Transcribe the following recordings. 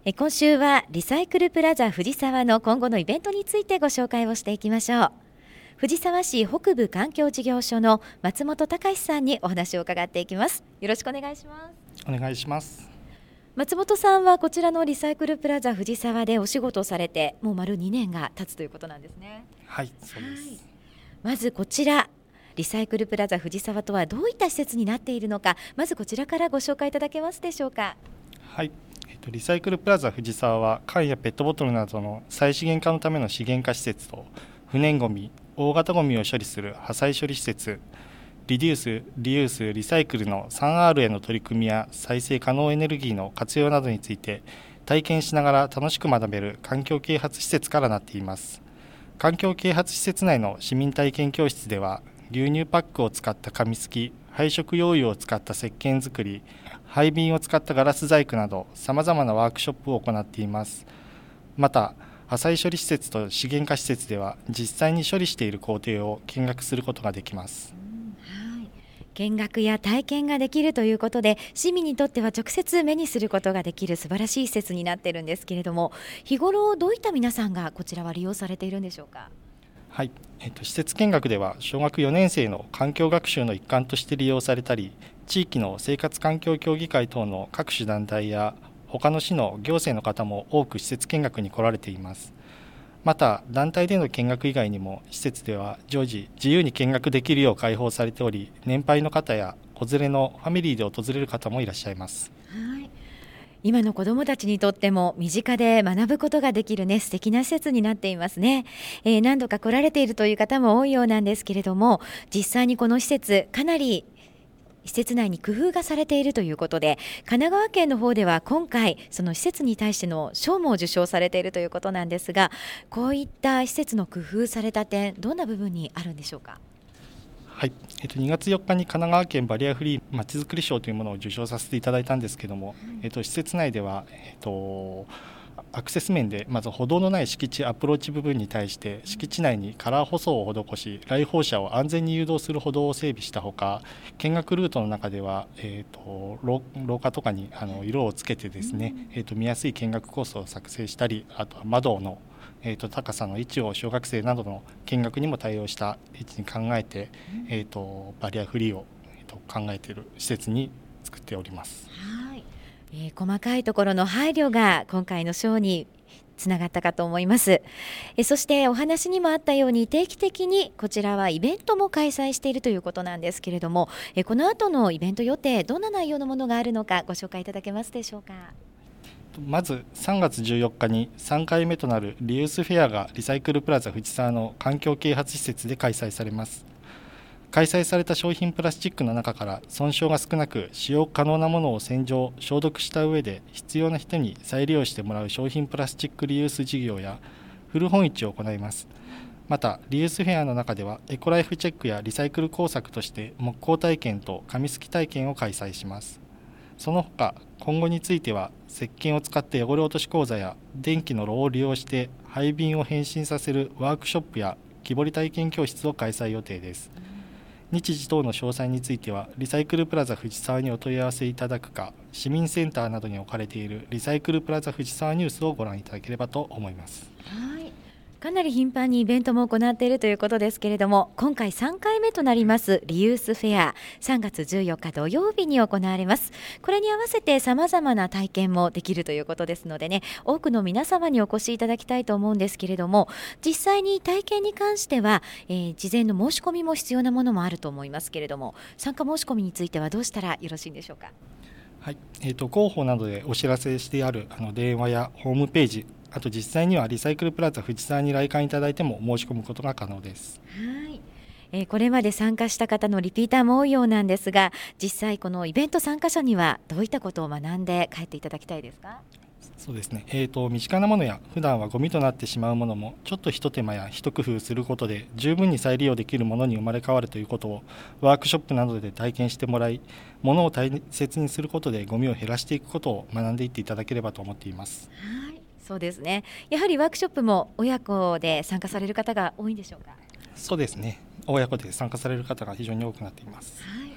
今週はリサイクルプラザ藤沢の今後のイベントについてご紹介をしていきましょう。藤沢市北部環境事業所の松本隆さんにお話を伺っていきます。よろしくお願いします。 お願いします。 松本さんはこちらのリサイクルプラザ藤沢でお仕事をされてもう丸2年が経つということなんですね。 はい、そうです。 まずこちらリサイクルプラザ藤沢とはどういった施設になっているのか、まずこちらからご紹介いただけますでしょうか。 はい、リサイクルプラザ藤沢は缶やペットボトルなどの再資源化のための資源化施設と不燃ごみ、大型ごみを処理する破砕処理施設、リデュース、リユース、リサイクルの 3R への取り組みや再生可能エネルギーの活用などについて体験しながら楽しく学べる環境啓発施設からなっています。環境啓発施設内の市民体験教室では牛乳パックを使った紙すき、配色用油を使った石鹸作り、廃瓶を使ったガラス細工などさまざまなワークショップを行っています。また破砕処理施設と資源化施設では実際に処理している工程を見学することができます。 見学や体験ができるということで市民にとっては直接目にすることができる素晴らしい施設になっているんですけれども、日頃どういった皆さんがこちらは利用されているんでしょうか。 はい、施設見学では小学4年生の環境学習の一環として利用されたり、地域の生活環境協議会等の各種団体や他の市の行政の方も多く施設見学に来られています。また団体での見学以外にも施設では常時自由に見学できるよう開放されており、年配の方や子連れのファミリーで訪れる方もいらっしゃいます。 はい、今の子どもたちにとっても身近で学ぶことができる素敵な施設になっていますね。何度か来られているという方も多いようなんですけれども、実際にこの施設かなり施設内に工夫がされているということで、神奈川県の方では今回その施設に対しての賞も受賞されているということなんですが、こういった施設の工夫された点、どんな部分にあるんでしょうか。 はい、2月4日に神奈川県バリアフリーまちづくり賞というものを受賞させていただいたんですけども、施設内では、アクセス面でまず歩道のない敷地アプローチ部分に対して敷地内にカラー舗装を施し、来訪者を安全に誘導する歩道を整備したほか、見学ルートの中では、廊下とかに色をつけてですね、見やすい見学コースを作成したり、あとは窓の高さの位置を小学生などの見学にも対応した位置に考えて、バリアフリーを、考えている施設に作っております。 はい、細かいところの配慮が今回の賞につながったかと思います。そしてお話にもあったように定期的にこちらはイベントも開催しているということなんですけれども、この後のイベント予定、どんな内容のものがあるのかご紹介いただけますでしょうか。 まず3月14日に3回目となるリユースフェアがリサイクルプラザ藤沢の環境啓発施設で開催されます。開催された商品プラスチックの中から損傷が少なく使用可能なものを洗浄・消毒した上で必要な人に再利用してもらう商品プラスチックリユース事業や古本市を行います。またリユースフェアの中ではエコライフチェックやリサイクル工作として木工体験と紙すき体験を開催します。その他今後については石鹸を使って汚れ落とし講座や電気の炉を利用して廃瓶を変身させるワークショップや木彫り体験教室を開催予定です。日時等の詳細についてはリサイクルプラザ藤沢にお問い合わせいただくか、市民センターなどに置かれているリサイクルプラザ藤沢ニュースをご覧いただければと思います。 はい、かなり頻繁にイベントも行っているということですけれども、今回3回目となりますリユースフェア、3月14日土曜日に行われます。これに合わせて様々な体験もできるということですのでね、多くの皆様にお越しいただきたいと思うんですけれども、実際に体験に関しては、事前の申し込みも必要なものもあると思いますけれども、参加申し込みについてはどうしたらよろしいんでしょうか。 はい、広報などでお知らせしてある電話やホームページ、あと実際にはリサイクルプラザ藤沢に来館いただいても申し込むことが可能です。 はい、これまで参加した方のリピーターも多いようなんですが、実際このイベント参加者にはどういったことを学んで帰っていただきたいですか。 そうですね、身近なものや普段はゴミとなってしまうものもちょっと一手間や一工夫することで十分に再利用できるものに生まれ変わるということをワークショップなどで体験してもらい、物を大切にすることでゴミを減らしていくことを学んでいっていただければと思っています。 はい、そうですね。やはりワークショップも親子で参加される方が多いんでしょうか。 そうですね、親子で参加される方が非常に多くなっています。 はい、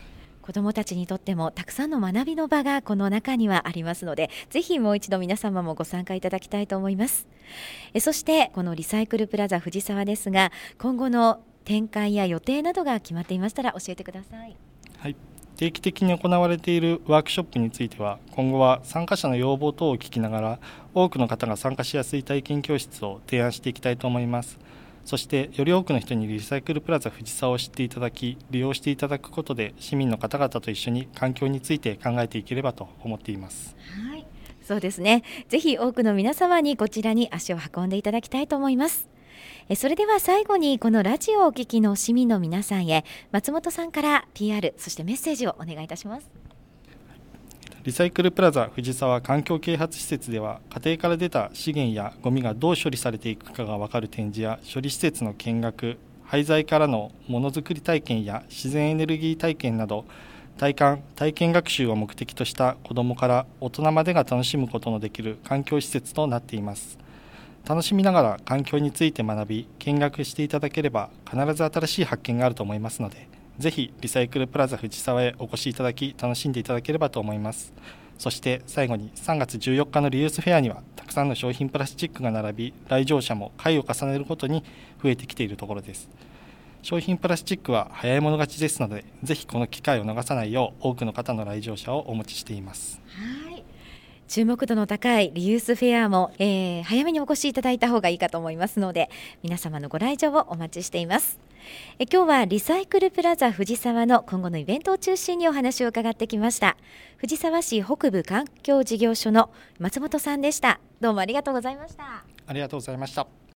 子どもたちにとってもたくさんの学びの場がこの中にはありますので、ぜひもう一度皆様もご参加いただきたいと思います。そしてこのリサイクルプラザ藤沢ですが、今後の展開や予定などが決まっていましたら教えてください。 はい、定期的に行われているワークショップについては、今後は参加者の要望等を聞きながら多くの方が参加しやすい体験教室を提案していきたいと思います。そしてより多くの人にリサイクルプラザ藤沢を知っていただき、利用していただくことで市民の方々と一緒に環境について考えていければと思っています。 はい、そうですね。ぜひ多くの皆様にこちらに足を運んでいただきたいと思います。それでは最後にこのラジオをお聞きの市民の皆さんへ、松本さんから PR そしてメッセージをお願いいたします。 リサイクルプラザ藤沢環境啓発施設では、家庭から出た資源やゴミがどう処理されていくかが分かる展示や処理施設の見学、廃材からのものづくり体験や自然エネルギー体験など、体験学習を目的とした子どもから大人までが楽しむことのできる環境施設となっています。楽しみながら環境について学び、見学していただければ必ず新しい発見があると思いますので、ぜひリサイクルプラザ藤沢へお越しいただき、楽しんでいただければと思います。そして最後に3月14日のリユースフェアにはたくさんの商品プラスチックが並び、来場者も回を重ねるごとに増えてきているところです。商品プラスチックは早い者勝ちですので、ぜひこの機会を逃さないよう多くの方の来場者をお待ちしています。 はい、注目度の高いリユースフェアも、早めにお越しいただいた方がいいかと思いますので、皆様のご来場をお待ちしています。今日はリサイクルプラザ藤沢の今後のイベントを中心にお話を伺ってきました。藤沢市北部環境事業所の松本さんでした。どうもありがとうございました。 ありがとうございました。